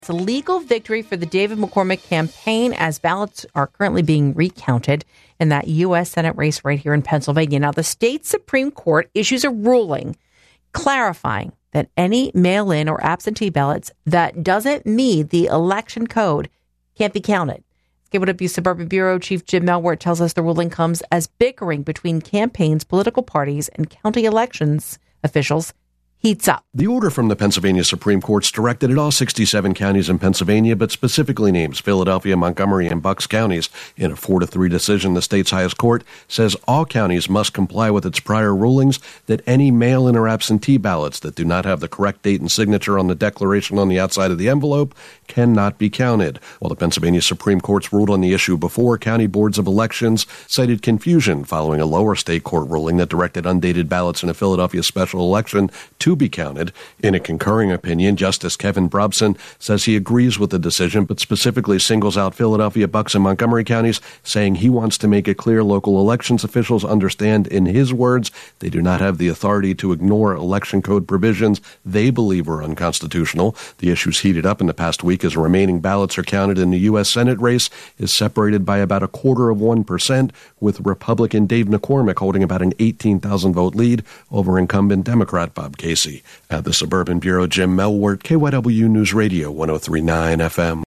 It's a legal victory for the David McCormick campaign as ballots are currently being recounted in that U.S. Senate race right here in Pennsylvania. Now, the state Supreme Court issues a ruling clarifying that any mail-in or absentee ballots that doesn't meet the election code can't be counted. KYW Suburban Bureau Chief Jim Melwart tells us the ruling comes as bickering between campaigns, political parties, and county elections officials heats up. The order from the Pennsylvania Supreme Court's directed at all 67 counties in Pennsylvania, but specifically names Philadelphia, Montgomery, and Bucks counties. In a 4-3 decision, the state's highest court says all counties must comply with its prior rulings that any mail-in or absentee ballots that do not have the correct date and signature on the declaration on the outside of the envelope cannot be counted. While the Pennsylvania Supreme Court's ruled on the issue before, county boards of elections cited confusion following a lower state court ruling that directed undated ballots in a Philadelphia special election to be counted. In a concurring opinion, Justice Kevin Brobson says he agrees with the decision, but specifically singles out Philadelphia, Bucks, and Montgomery counties, saying he wants to make it clear local elections officials understand, in his words, they do not have the authority to ignore election code provisions they believe are unconstitutional. The issue's heated up in the past week as remaining ballots are counted in the U.S. Senate race is separated by about 1/4%, with Republican Dave McCormick holding about an 18,000 vote lead over incumbent Democrat Bob Casey. At the Suburban Bureau, Jim Melwart, KYW News Radio 103.9 FM.